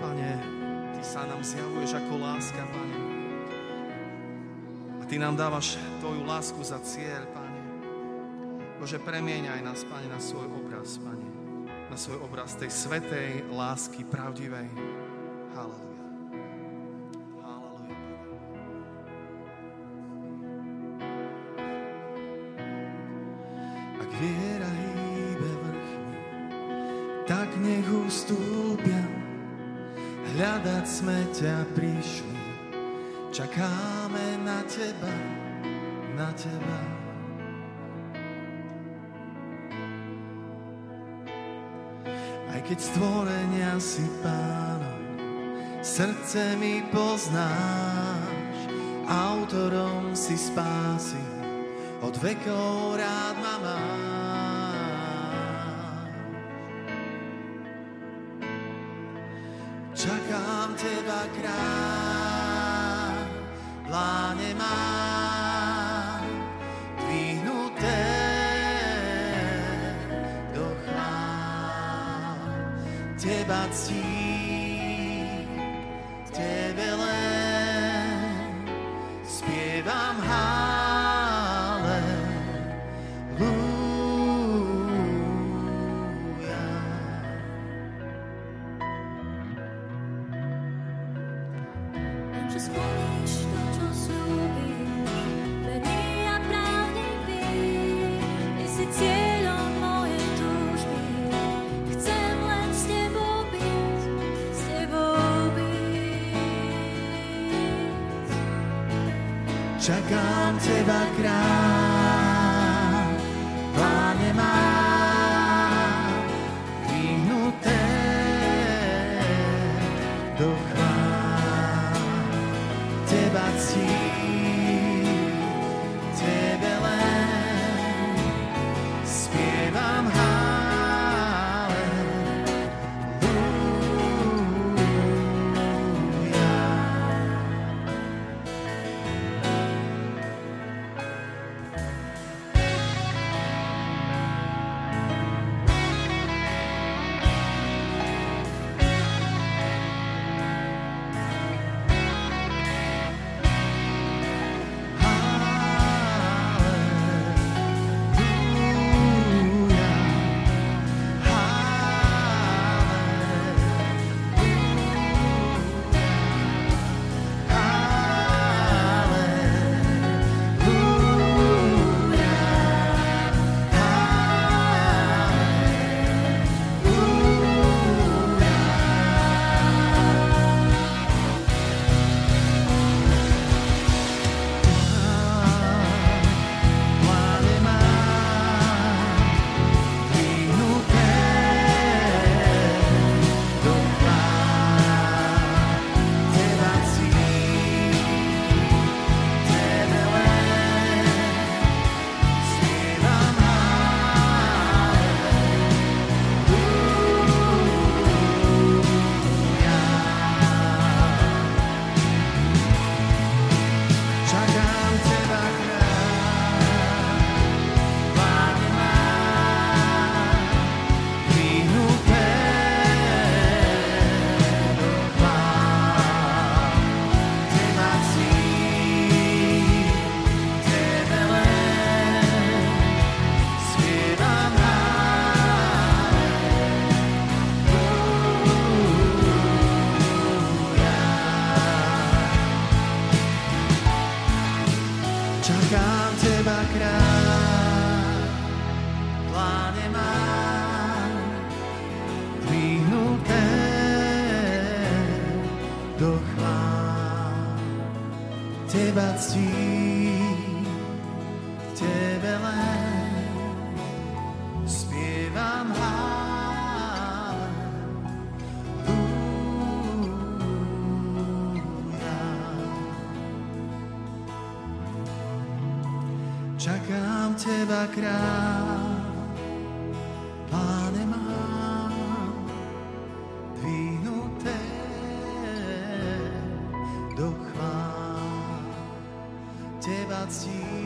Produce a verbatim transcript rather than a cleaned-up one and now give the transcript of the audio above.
Pane, Ty sa nám zjavuješ ako láska, Pane. A Ty nám dávaš Tvoju lásku za cieľ, Pane. Bože, premieňaj nás, Pane, na svoj obraz, Pane. Na svoj obraz tej svätej lásky, pravdivej. Halleluja. Halleluja, Pane. Ak viera hýbe vrchmi, tak nech ustúpia. Hľadať sme ťa prišli, čakáme na Teba, na Teba. Aj keď stvorenia si Pánom, srdce mi poznáš, autorom si spásy, od vekov rád ma máš. Čakám Teba, kráľ, pláne mám dvihnuté do chvál. Teba ctím, Tebe len spievam halleluja. Ak splníš to, čo slúbiš, verný a pravdivý, ty si cieľom mojej túžby. Chcem len s Tebou byť, s Tebou byť. Čakám Teba, kráľ, pláne mám dvihnuté do chvál. Teba ctím, Tebe len spievam halleluja. Čakám Teba, kráľ, pláne mám dvihnuté do chvál. Teba ctím, Tebe len spievam halleluja. Čakám Teba, kráľ, pláne mám dvihnuté do chvál. Teba ctím,